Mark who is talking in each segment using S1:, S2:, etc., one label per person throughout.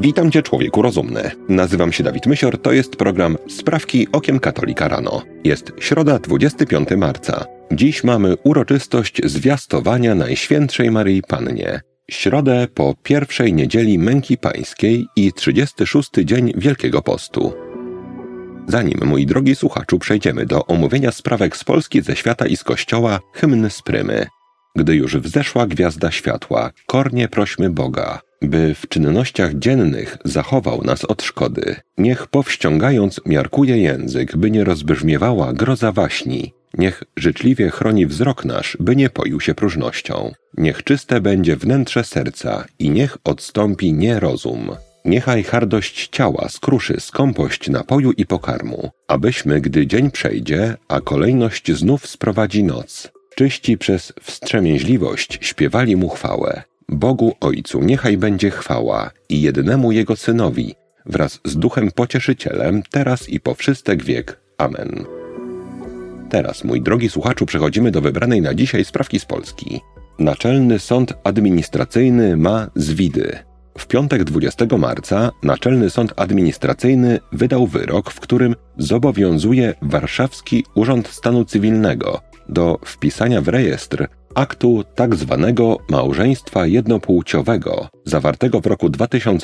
S1: Witam Cię, człowieku rozumny. Nazywam się Dawid Mysior, to jest program Sprawki okiem katolika rano. Jest środa, 25 marca. Dziś mamy uroczystość zwiastowania Najświętszej Maryi Pannie. Środę po pierwszej niedzieli Męki Pańskiej i 36. dzień Wielkiego Postu. Zanim, mój drogi słuchaczu, przejdziemy do omówienia sprawek z Polski, ze świata i z Kościoła, hymn z Prymy. Gdy już wzeszła gwiazda światła, kornie prośmy Boga, by w czynnościach dziennych zachował nas od szkody. Niech powściągając miarkuje język, by nie rozbrzmiewała groza waśni. Niech życzliwie chroni wzrok nasz, by nie poił się próżnością. Niech czyste będzie wnętrze serca i niech odstąpi nierozum. Niechaj hardość ciała skruszy skąpość napoju i pokarmu, abyśmy, gdy dzień przejdzie, a kolejność znów sprowadzi noc, czyści przez wstrzemięźliwość śpiewali mu chwałę. Bogu Ojcu niechaj będzie chwała i jednemu Jego Synowi, wraz z Duchem Pocieszycielem, teraz i po wszystek wiek. Amen. Teraz, mój drogi słuchaczu, przechodzimy do wybranej na dzisiaj sprawki z Polski. Naczelny Sąd Administracyjny ma zwidy. W piątek 20 marca Naczelny Sąd Administracyjny wydał wyrok, w którym zobowiązuje Warszawski Urząd Stanu Cywilnego do wpisania w rejestr aktu tak zwanego małżeństwa jednopłciowego, zawartego w roku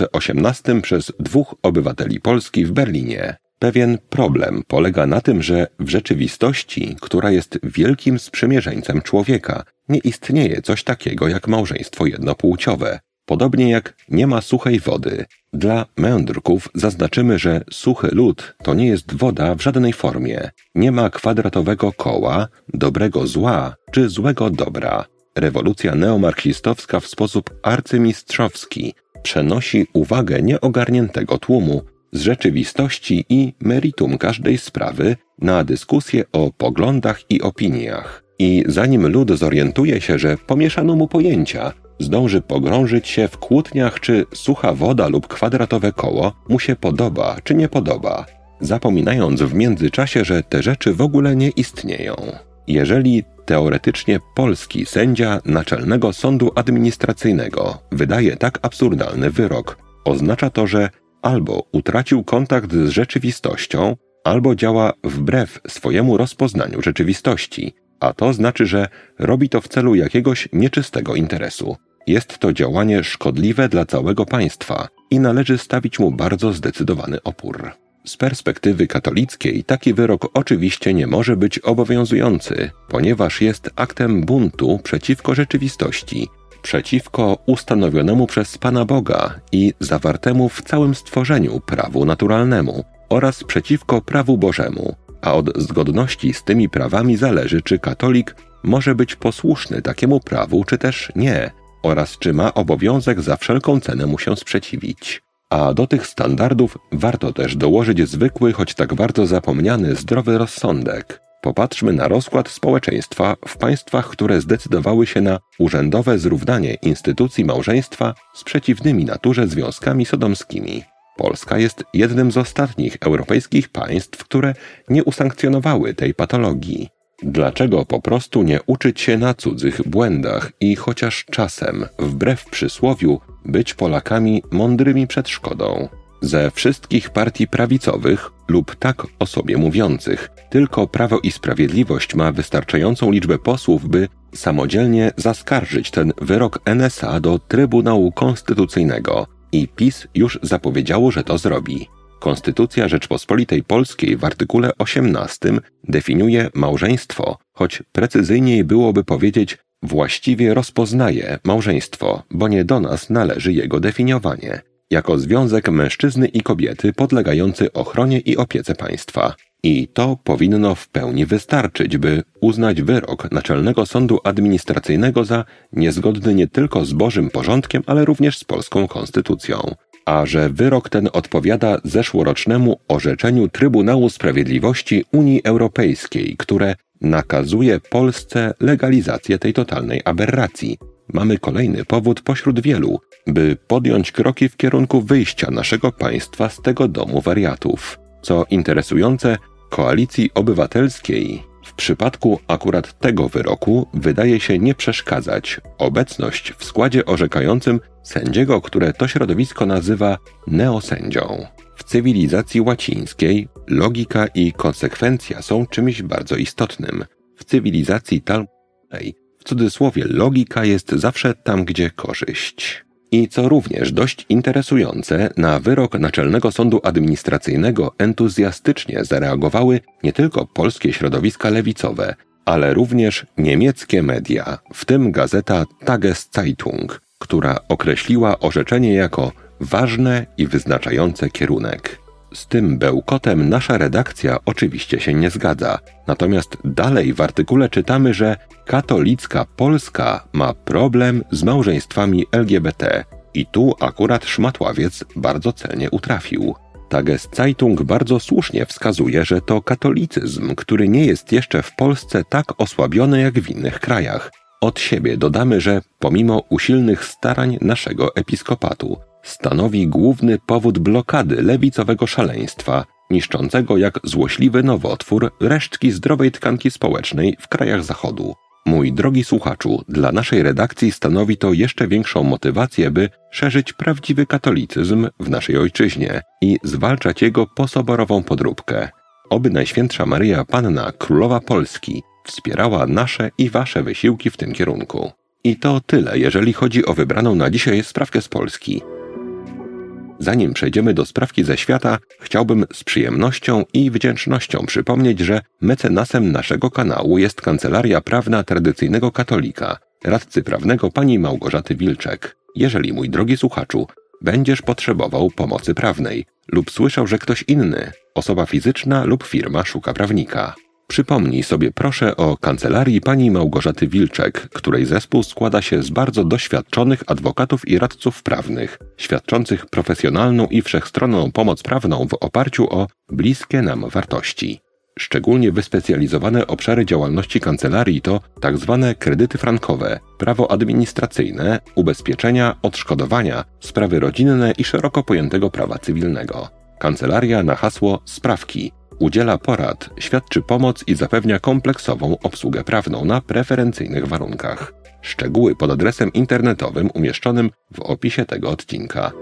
S1: 2018 przez 2 obywateli Polski w Berlinie. Pewien problem polega na tym, że w rzeczywistości, która jest wielkim sprzymierzeńcem człowieka, nie istnieje coś takiego jak małżeństwo jednopłciowe. Podobnie jak nie ma suchej wody. Dla mędrków zaznaczymy, że suchy lód to nie jest woda w żadnej formie. Nie ma kwadratowego koła, dobrego zła czy złego dobra. Rewolucja neomarksistowska w sposób arcymistrzowski przenosi uwagę nieogarniętego tłumu z rzeczywistości i meritum każdej sprawy na dyskusję o poglądach i opiniach. I zanim lud zorientuje się, że pomieszano mu pojęcia, zdąży pogrążyć się w kłótniach, czy sucha woda lub kwadratowe koło mu się podoba, czy nie podoba, zapominając w międzyczasie, że te rzeczy w ogóle nie istnieją. Jeżeli teoretycznie polski sędzia Naczelnego Sądu Administracyjnego wydaje tak absurdalny wyrok, oznacza to, że albo utracił kontakt z rzeczywistością, albo działa wbrew swojemu rozpoznaniu rzeczywistości, a to znaczy, że robi to w celu jakiegoś nieczystego interesu. Jest to działanie szkodliwe dla całego państwa i należy stawić mu bardzo zdecydowany opór. Z perspektywy katolickiej taki wyrok oczywiście nie może być obowiązujący, ponieważ jest aktem buntu przeciwko rzeczywistości, przeciwko ustanowionemu przez Pana Boga i zawartemu w całym stworzeniu prawu naturalnemu oraz przeciwko prawu Bożemu, a od zgodności z tymi prawami zależy, czy katolik może być posłuszny takiemu prawu, czy też nie, oraz czy ma obowiązek za wszelką cenę mu się sprzeciwić. A do tych standardów warto też dołożyć zwykły, choć tak bardzo zapomniany, zdrowy rozsądek. Popatrzmy na rozkład społeczeństwa w państwach, które zdecydowały się na urzędowe zrównanie instytucji małżeństwa z przeciwnymi naturze związkami sodomskimi. Polska jest jednym z ostatnich europejskich państw, które nie usankcjonowały tej patologii. Dlaczego po prostu nie uczyć się na cudzych błędach i chociaż czasem, wbrew przysłowiu, być Polakami mądrymi przed szkodą? Ze wszystkich partii prawicowych lub tak o sobie mówiących, tylko Prawo i Sprawiedliwość ma wystarczającą liczbę posłów, by samodzielnie zaskarżyć ten wyrok NSA do Trybunału Konstytucyjnego. I PiS już zapowiedziało, że to zrobi. Konstytucja Rzeczpospolitej Polskiej w artykule 18 definiuje małżeństwo, choć precyzyjniej byłoby powiedzieć właściwie rozpoznaje małżeństwo, bo nie do nas należy jego definiowanie, jako związek mężczyzny i kobiety podlegający ochronie i opiece państwa. I to powinno w pełni wystarczyć, by uznać wyrok Naczelnego Sądu Administracyjnego za niezgodny nie tylko z Bożym porządkiem, ale również z polską konstytucją. A że wyrok ten odpowiada zeszłorocznemu orzeczeniu Trybunału Sprawiedliwości Unii Europejskiej, które nakazuje Polsce legalizację tej totalnej aberracji, mamy kolejny powód pośród wielu, by podjąć kroki w kierunku wyjścia naszego państwa z tego domu wariatów. Co interesujące, Koalicji Obywatelskiej W przypadku akurat tego wyroku wydaje się nie przeszkadzać obecność w składzie orzekającym sędziego, które to środowisko nazywa neosędzią. W cywilizacji łacińskiej logika i konsekwencja są czymś bardzo istotnym. W cywilizacji talmudowej, w cudzysłowie, logika jest zawsze tam, gdzie korzyść. I co również dość interesujące, na wyrok Naczelnego Sądu Administracyjnego entuzjastycznie zareagowały nie tylko polskie środowiska lewicowe, ale również niemieckie media, w tym gazeta Tageszeitung, która określiła orzeczenie jako ważne i wyznaczające kierunek. Z tym bełkotem nasza redakcja oczywiście się nie zgadza, natomiast dalej w artykule czytamy, że katolicka Polska ma problem z małżeństwami LGBT i tu akurat Szmatławiec bardzo celnie utrafił. Tageszeitung bardzo słusznie wskazuje, że to katolicyzm, który nie jest jeszcze w Polsce tak osłabiony jak w innych krajach. Od siebie dodamy, że pomimo usilnych starań naszego episkopatu stanowi główny powód blokady lewicowego szaleństwa, niszczącego jak złośliwy nowotwór resztki zdrowej tkanki społecznej w krajach Zachodu. Mój drogi słuchaczu, dla naszej redakcji stanowi to jeszcze większą motywację, by szerzyć prawdziwy katolicyzm w naszej ojczyźnie i zwalczać jego posoborową podróbkę. Oby Najświętsza Maryja Panna, Królowa Polski, wspierała nasze i wasze wysiłki w tym kierunku. I to tyle, jeżeli chodzi o wybraną na dzisiaj sprawkę z Polski. Zanim przejdziemy do sprawki ze świata, chciałbym z przyjemnością i wdzięcznością przypomnieć, że mecenasem naszego kanału jest Kancelaria Prawna Tradycyjnego Katolika, radcy prawnego pani Małgorzaty Wilczek. Jeżeli, mój drogi słuchaczu, będziesz potrzebował pomocy prawnej lub słyszał, że ktoś inny, osoba fizyczna lub firma szuka prawnika, przypomnij sobie proszę o Kancelarii pani Małgorzaty Wilczek, której zespół składa się z bardzo doświadczonych adwokatów i radców prawnych, świadczących profesjonalną i wszechstronną pomoc prawną w oparciu o bliskie nam wartości. Szczególnie wyspecjalizowane obszary działalności kancelarii to tzw. kredyty frankowe, prawo administracyjne, ubezpieczenia, odszkodowania, sprawy rodzinne i szeroko pojętego prawa cywilnego. Kancelaria na hasło Sprawki udziela porad, świadczy pomoc i zapewnia kompleksową obsługę prawną na preferencyjnych warunkach. Szczegóły pod adresem internetowym umieszczonym w opisie tego odcinka.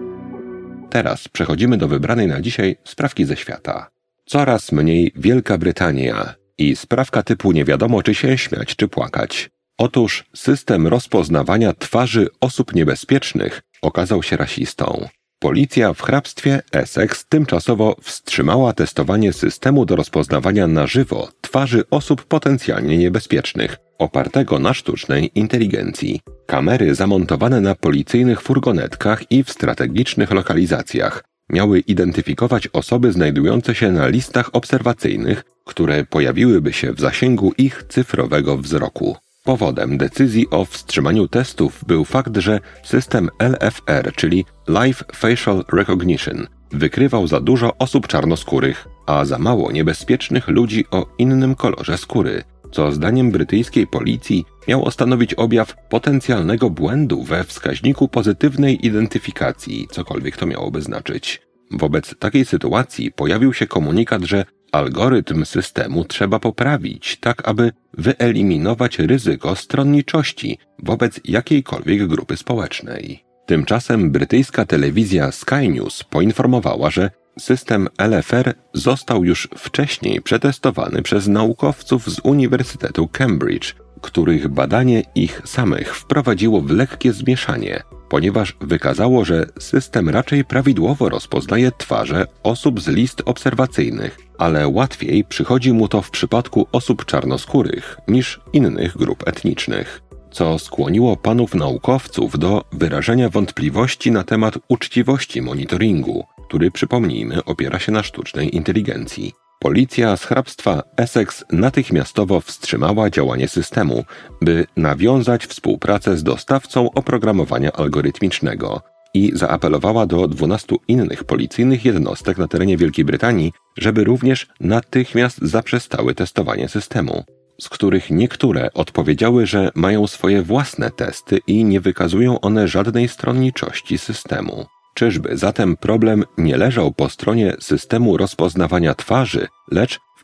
S1: Teraz przechodzimy do wybranej na dzisiaj sprawki ze świata. Coraz mniej Wielka Brytania i sprawka typu nie wiadomo czy się śmiać czy płakać. Otóż system rozpoznawania twarzy osób niebezpiecznych okazał się rasistą. Policja w hrabstwie Essex tymczasowo wstrzymała testowanie systemu do rozpoznawania na żywo twarzy osób potencjalnie niebezpiecznych, opartego na sztucznej inteligencji. Kamery zamontowane na policyjnych furgonetkach i w strategicznych lokalizacjach miały identyfikować osoby znajdujące się na listach obserwacyjnych, które pojawiłyby się w zasięgu ich cyfrowego wzroku. Powodem decyzji o wstrzymaniu testów był fakt, że system LFR, czyli Live Facial Recognition, wykrywał za dużo osób czarnoskórych, a za mało niebezpiecznych ludzi o innym kolorze skóry, co zdaniem brytyjskiej policji miało stanowić objaw potencjalnego błędu we wskaźniku pozytywnej identyfikacji, cokolwiek to miałoby znaczyć. Wobec takiej sytuacji pojawił się komunikat, że algorytm systemu trzeba poprawić, tak aby wyeliminować ryzyko stronniczości wobec jakiejkolwiek grupy społecznej. Tymczasem brytyjska telewizja Sky News poinformowała, że system LFR został już wcześniej przetestowany przez naukowców z Uniwersytetu Cambridge, których badanie ich samych wprowadziło w lekkie zmieszanie, ponieważ wykazało, że system raczej prawidłowo rozpoznaje twarze osób z list obserwacyjnych, ale łatwiej przychodzi mu to w przypadku osób czarnoskórych niż innych grup etnicznych, co skłoniło panów naukowców do wyrażenia wątpliwości na temat uczciwości monitoringu, który, przypomnijmy, opiera się na sztucznej inteligencji. Policja z hrabstwa Essex natychmiastowo wstrzymała działanie systemu, by nawiązać współpracę z dostawcą oprogramowania algorytmicznego i zaapelowała do 12 innych policyjnych jednostek na terenie Wielkiej Brytanii, żeby również natychmiast zaprzestały testowanie systemu, z których niektóre odpowiedziały, że mają swoje własne testy i nie wykazują one żadnej stronniczości systemu. Czyżby zatem problem nie leżał po stronie systemu rozpoznawania twarzy, lecz w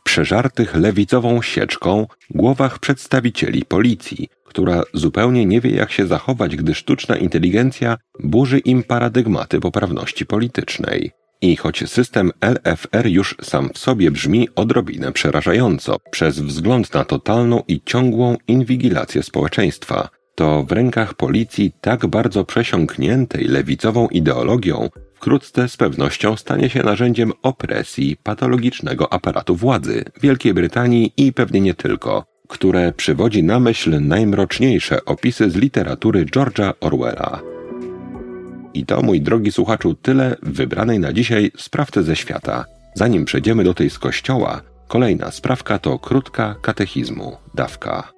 S1: przeżartych lewicową sieczką głowach przedstawicieli policji, która zupełnie nie wie, jak się zachować, gdy sztuczna inteligencja burzy im paradygmaty poprawności politycznej. I choć system LFR już sam w sobie brzmi odrobinę przerażająco przez wzgląd na totalną i ciągłą inwigilację społeczeństwa, to w rękach policji tak bardzo przesiąkniętej lewicową ideologią wkrótce z pewnością stanie się narzędziem opresji patologicznego aparatu władzy Wielkiej Brytanii i pewnie nie tylko, które przywodzi na myśl najmroczniejsze opisy z literatury George'a Orwella. I to, mój drogi słuchaczu, tyle w wybranej na dzisiaj sprawce ze świata. Zanim przejdziemy do tej z kościoła, kolejna sprawka to krótka katechizmu, dawka.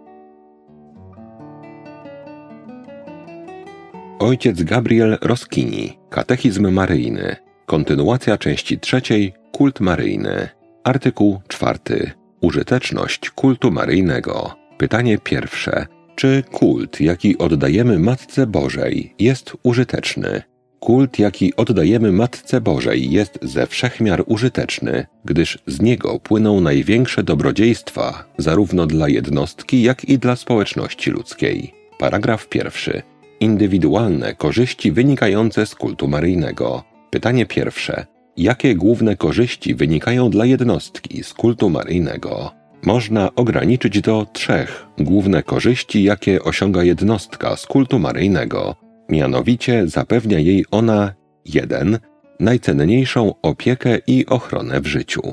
S1: Ojciec Gabriel Roskini, Katechizm Maryjny, kontynuacja części 3, Kult Maryjny, artykuł 4, Użyteczność kultu maryjnego. Pytanie pierwsze. Czy kult, jaki oddajemy Matce Bożej, jest użyteczny? Kult, jaki oddajemy Matce Bożej, jest ze wszechmiar użyteczny, gdyż z niego płyną największe dobrodziejstwa, zarówno dla jednostki, jak i dla społeczności ludzkiej. Paragraf 1. Indywidualne korzyści wynikające z kultu maryjnego. Pytanie pierwsze. Jakie główne korzyści wynikają dla jednostki z kultu maryjnego? Można ograniczyć do 3 główne korzyści, jakie osiąga jednostka z kultu maryjnego. Mianowicie zapewnia jej ona 1. Najcenniejszą opiekę i ochronę w życiu.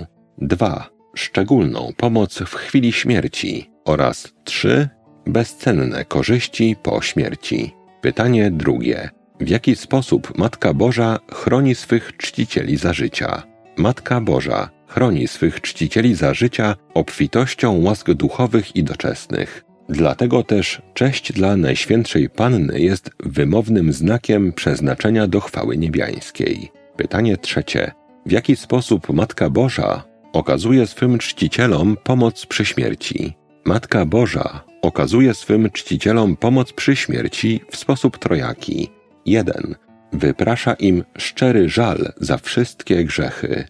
S1: 2. Szczególną pomoc w chwili śmierci. Oraz 3. Bezcenne korzyści po śmierci. Pytanie drugie. W jaki sposób Matka Boża chroni swych czcicieli za życia? Matka Boża chroni swych czcicieli za życia obfitością łask duchowych i doczesnych. Dlatego też cześć dla Najświętszej Panny jest wymownym znakiem przeznaczenia do chwały niebiańskiej. Pytanie trzecie. W jaki sposób Matka Boża okazuje swym czcicielom pomoc przy śmierci? Matka Boża okazuje swym czcicielom pomoc przy śmierci w sposób trojaki. 1. Wyprasza im szczery żal za wszystkie grzechy.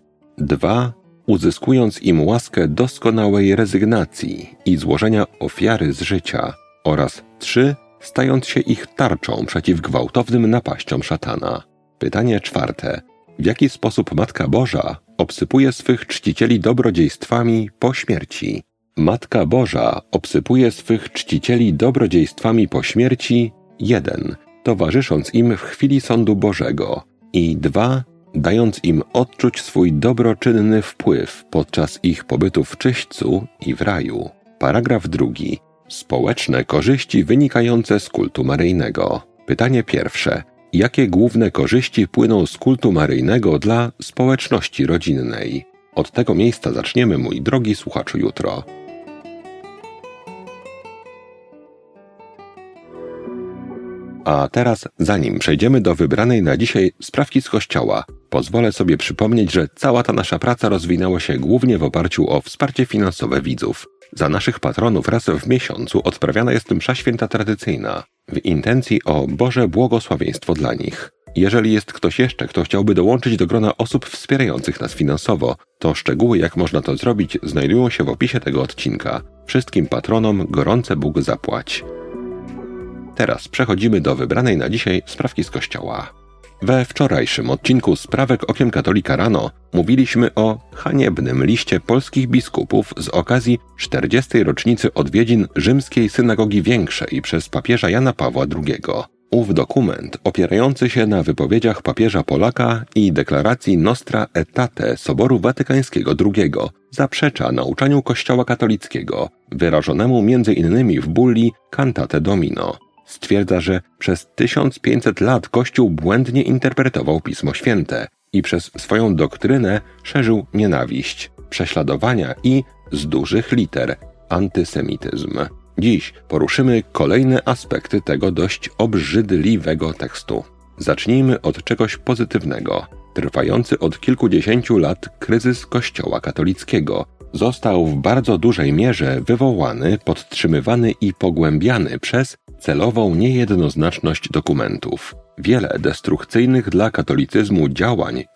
S1: 2. Uzyskując im łaskę doskonałej rezygnacji i złożenia ofiary z życia. Oraz 3. Stając się ich tarczą przeciw gwałtownym napaściom szatana. Pytanie czwarte. W jaki sposób Matka Boża obsypuje swych czcicieli dobrodziejstwami po śmierci? Matka Boża obsypuje swych czcicieli dobrodziejstwami po śmierci 1. Towarzysząc im w chwili sądu Bożego i 2. Dając im odczuć swój dobroczynny wpływ podczas ich pobytu w czyśćcu i w raju. Paragraf 2. Społeczne korzyści wynikające z kultu maryjnego. Pytanie pierwsze. Jakie główne korzyści płyną z kultu maryjnego dla społeczności rodzinnej? Od tego miejsca zaczniemy, mój drogi słuchaczu, jutro. A teraz, zanim przejdziemy do wybranej na dzisiaj sprawki z Kościoła, pozwolę sobie przypomnieć, że cała ta nasza praca rozwinęła się głównie w oparciu o wsparcie finansowe widzów. Za naszych patronów raz w miesiącu odprawiana jest msza święta tradycyjna, w intencji o Boże błogosławieństwo dla nich. Jeżeli jest ktoś jeszcze, kto chciałby dołączyć do grona osób wspierających nas finansowo, to szczegóły, jak można to zrobić, znajdują się w opisie tego odcinka. Wszystkim patronom gorące Bóg zapłać. Teraz przechodzimy do wybranej na dzisiaj sprawki z Kościoła. We wczorajszym odcinku Sprawek Okiem Katolika rano mówiliśmy o haniebnym liście polskich biskupów z okazji 40. rocznicy odwiedzin Rzymskiej Synagogi Większej przez papieża Jana Pawła II. Ów dokument, opierający się na wypowiedziach papieża Polaka i deklaracji Nostra Aetate Soboru Watykańskiego II, zaprzecza nauczaniu Kościoła katolickiego, wyrażonemu m.in. w bulli Cantate Domino. Stwierdza, że przez 1500 lat Kościół błędnie interpretował Pismo Święte i przez swoją doktrynę szerzył nienawiść, prześladowania i, z dużych liter, antysemityzm. Dziś poruszymy kolejne aspekty tego dość obrzydliwego tekstu. Zacznijmy od czegoś pozytywnego. Trwający od kilkudziesięciu lat kryzys Kościoła katolickiego został w bardzo dużej mierze wywołany, podtrzymywany i pogłębiany przez celową niejednoznaczność dokumentów. Wiele destrukcyjnych dla katolicyzmu działań i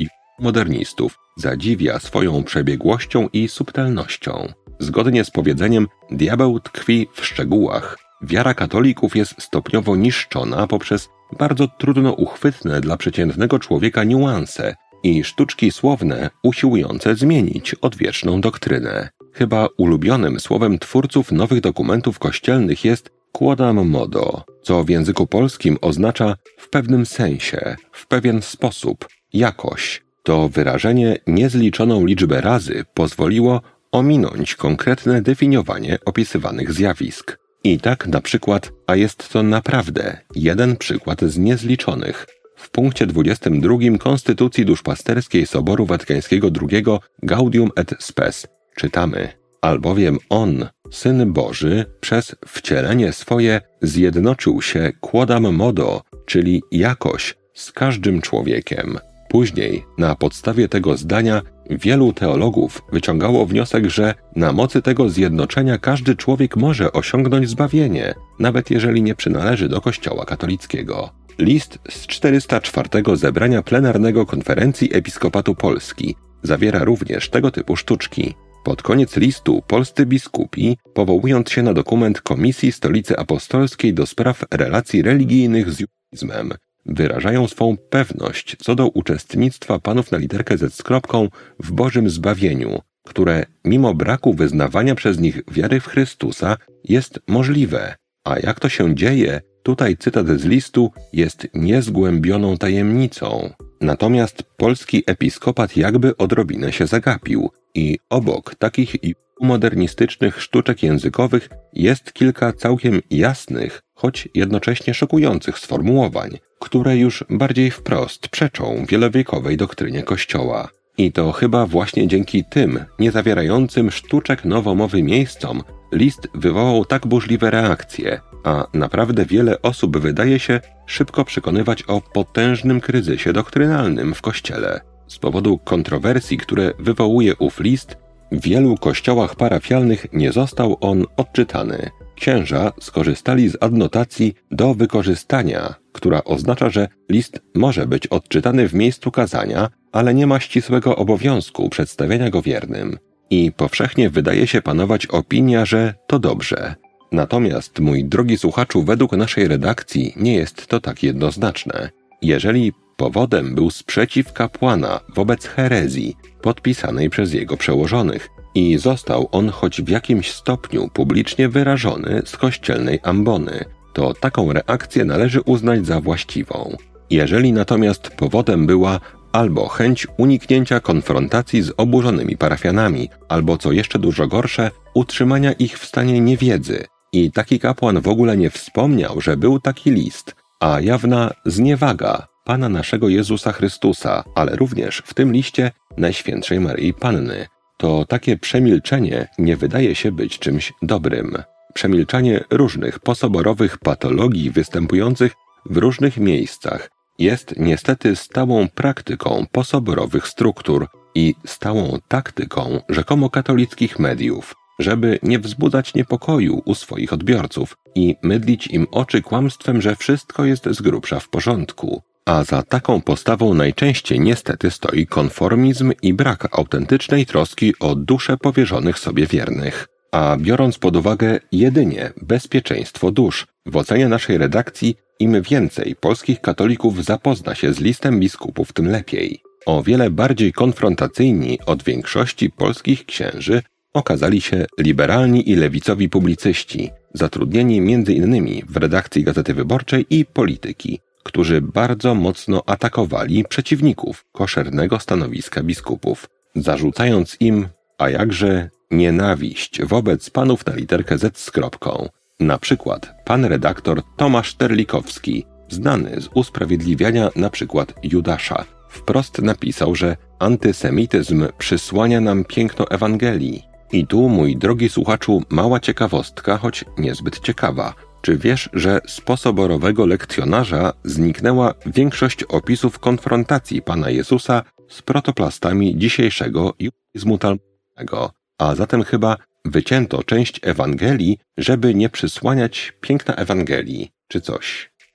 S1: modernistów zadziwia swoją przebiegłością i subtelnością. Zgodnie z powiedzeniem diabeł tkwi w szczegółach. Wiara katolików jest stopniowo niszczona poprzez bardzo trudno uchwytne dla przeciętnego człowieka niuanse i sztuczki słowne usiłujące zmienić odwieczną doktrynę. Chyba ulubionym słowem twórców nowych dokumentów kościelnych jest quodam modo, co w języku polskim oznacza w pewnym sensie, w pewien sposób, jakoś. To wyrażenie niezliczoną liczbę razy pozwoliło ominąć konkretne definiowanie opisywanych zjawisk. I tak na przykład, a jest to naprawdę jeden przykład z niezliczonych, w punkcie 22 Konstytucji Duszpasterskiej Soboru Watykańskiego II Gaudium et Spes czytamy: albowiem On, Syn Boży, przez wcielenie swoje zjednoczył się quodam modo, czyli jakoś, z każdym człowiekiem. Później, na podstawie tego zdania, wielu teologów wyciągało wniosek, że na mocy tego zjednoczenia każdy człowiek może osiągnąć zbawienie, nawet jeżeli nie przynależy do Kościoła katolickiego. List z 404 zebrania plenarnego Konferencji Episkopatu Polski zawiera również tego typu sztuczki. Pod koniec listu polscy biskupi, powołując się na dokument Komisji Stolicy Apostolskiej do spraw relacji religijnych z judaizmem, wyrażają swą pewność co do uczestnictwa panów na literkę Z z kropką w Bożym zbawieniu, które mimo braku wyznawania przez nich wiary w Chrystusa jest możliwe. A jak to się dzieje, tutaj cytat z listu, jest niezgłębioną tajemnicą. Natomiast polski episkopat jakby odrobinę się zagapił i obok takich modernistycznych sztuczek językowych jest kilka całkiem jasnych, choć jednocześnie szokujących sformułowań, które już bardziej wprost przeczą wielowiekowej doktrynie Kościoła. I to chyba właśnie dzięki tym, nie zawierającym sztuczek nowomowy miejscom, list wywołał tak burzliwe reakcje, a naprawdę wiele osób wydaje się szybko przekonywać o potężnym kryzysie doktrynalnym w Kościele. Z powodu kontrowersji, które wywołuje ów list, w wielu kościołach parafialnych nie został on odczytany. Księża skorzystali z adnotacji do wykorzystania, która oznacza, że list może być odczytany w miejscu kazania, ale nie ma ścisłego obowiązku przedstawiania go wiernym. I powszechnie wydaje się panować opinia, że to dobrze. Natomiast, mój drogi słuchaczu, według naszej redakcji nie jest to tak jednoznaczne. Jeżeli powodem był sprzeciw kapłana wobec herezji podpisanej przez jego przełożonych i został on choć w jakimś stopniu publicznie wyrażony z kościelnej ambony, to taką reakcję należy uznać za właściwą. Jeżeli natomiast powodem była albo chęć uniknięcia konfrontacji z oburzonymi parafianami, albo co jeszcze dużo gorsze, utrzymania ich w stanie niewiedzy i taki kapłan w ogóle nie wspomniał, że był taki list, a jawna zniewaga Pana naszego Jezusa Chrystusa, ale również w tym liście Najświętszej Maryi Panny, to takie przemilczenie nie wydaje się być czymś dobrym. Przemilczanie różnych posoborowych patologii występujących w różnych miejscach jest niestety stałą praktyką posoborowych struktur i stałą taktyką rzekomo katolickich mediów, żeby nie wzbudzać niepokoju u swoich odbiorców i mydlić im oczy kłamstwem, że wszystko jest z grubsza w porządku. A za taką postawą najczęściej niestety stoi konformizm i brak autentycznej troski o dusze powierzonych sobie wiernych. A biorąc pod uwagę jedynie bezpieczeństwo dusz, w ocenie naszej redakcji im więcej polskich katolików zapozna się z listem biskupów, tym lepiej. O wiele bardziej konfrontacyjni od większości polskich księży okazali się liberalni i lewicowi publicyści, zatrudnieni m.in. w redakcji Gazety Wyborczej i Polityki, którzy bardzo mocno atakowali przeciwników koszernego stanowiska biskupów, zarzucając im, a jakże, nienawiść wobec panów na literkę Z z kropką. Na przykład pan redaktor Tomasz Terlikowski, znany z usprawiedliwiania na przykład Judasza, wprost napisał, że antysemityzm przysłania nam piękno Ewangelii. I tu, mój drogi słuchaczu, mała ciekawostka, choć niezbyt ciekawa. Czy wiesz, że z posoborowego lekcjonarza zniknęła większość opisów konfrontacji Pana Jezusa z protoplastami dzisiejszego judaizmu talmudowego, a zatem chyba wycięto część Ewangelii, żeby nie przysłaniać piękna Ewangelii, czy coś.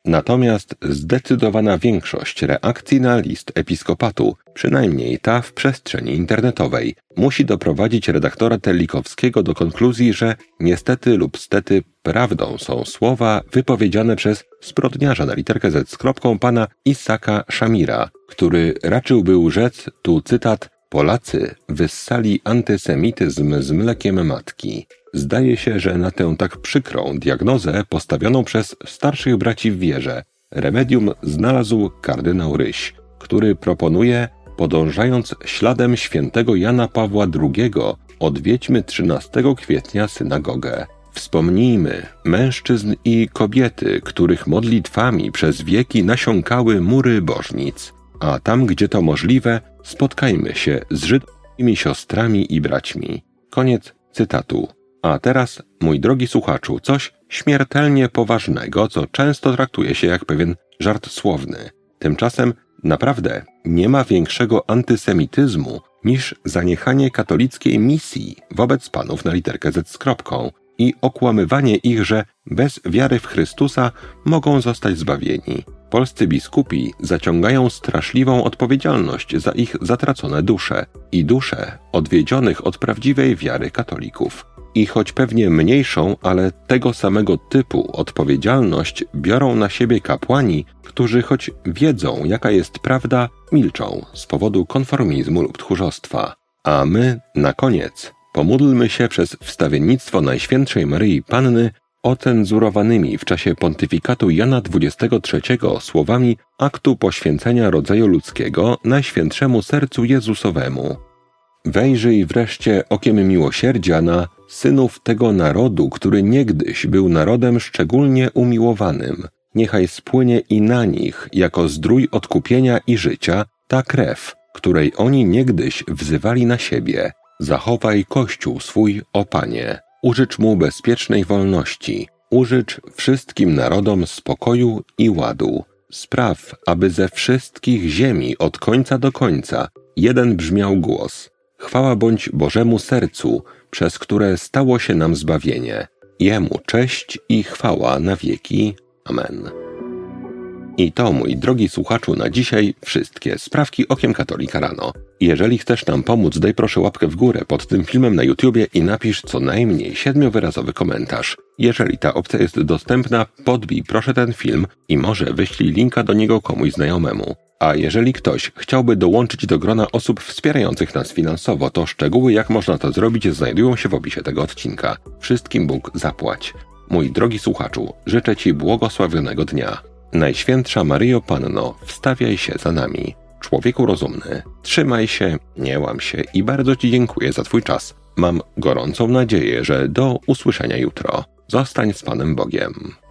S1: Natomiast zdecydowana większość reakcji na list episkopatu, przynajmniej ta w przestrzeni internetowej, musi doprowadzić redaktora Terlikowskiego do konkluzji, że niestety lub stety prawdą są słowa wypowiedziane przez zbrodniarza na literkę Z z kropką pana Isaka Szamira, który raczył był rzec, tu cytat, Polacy wyssali antysemityzm z mlekiem matki. Zdaje się, że na tę tak przykrą diagnozę postawioną przez starszych braci w wierze remedium znalazł kardynał Ryś, który proponuje, podążając śladem świętego Jana Pawła II, odwiedźmy 13 kwietnia synagogę. Wspomnijmy mężczyzn i kobiety, których modlitwami przez wieki nasiąkały mury bożnic, a tam, gdzie to możliwe, spotkajmy się z żydowskimi siostrami i braćmi. Koniec cytatu. A teraz, mój drogi słuchaczu, coś śmiertelnie poważnego, co często traktuje się jak pewien żart słowny. Tymczasem naprawdę nie ma większego antysemityzmu niż zaniechanie katolickiej misji wobec panów na literkę Z z kropką i okłamywanie ich, że bez wiary w Chrystusa mogą zostać zbawieni. Polscy biskupi zaciągają straszliwą odpowiedzialność za ich zatracone dusze i dusze odwiedzionych od prawdziwej wiary katolików. I choć pewnie mniejszą, ale tego samego typu odpowiedzialność biorą na siebie kapłani, którzy choć wiedzą, jaka jest prawda, milczą z powodu konformizmu lub tchórzostwa. A my, na koniec, pomódlmy się przez wstawiennictwo Najświętszej Maryi Panny ocenzurowanymi w czasie pontyfikatu Jana XXIII słowami aktu poświęcenia rodzaju ludzkiego Najświętszemu Sercu Jezusowemu. Wejrzyj wreszcie okiem miłosierdzia na synów tego narodu, który niegdyś był narodem szczególnie umiłowanym. Niechaj spłynie i na nich, jako zdrój odkupienia i życia, ta krew, której oni niegdyś wzywali na siebie. Zachowaj Kościół swój, o Panie. Użycz mu bezpiecznej wolności. Użycz wszystkim narodom spokoju i ładu. Spraw, aby ze wszystkich ziemi od końca do końca jeden brzmiał głos. Chwała bądź Bożemu Sercu, przez które stało się nam zbawienie. Jemu cześć i chwała na wieki. Amen. I to, mój drogi słuchaczu, na dzisiaj wszystkie sprawki okiem katolika rano. Jeżeli chcesz nam pomóc, daj proszę łapkę w górę pod tym filmem na YouTubie i napisz co najmniej 7-wyrazowy komentarz. Jeżeli ta opcja jest dostępna, podbij proszę ten film i może wyślij linka do niego komuś znajomemu. A jeżeli ktoś chciałby dołączyć do grona osób wspierających nas finansowo, to szczegóły, jak można to zrobić, znajdują się w opisie tego odcinka. Wszystkim Bóg zapłać. Mój drogi słuchaczu, życzę Ci błogosławionego dnia. Najświętsza Maryjo Panno, wstawiaj się za nami. Człowieku rozumny, trzymaj się, nie łam się i bardzo Ci dziękuję za Twój czas. Mam gorącą nadzieję, że do usłyszenia jutro. Zostań z Panem Bogiem.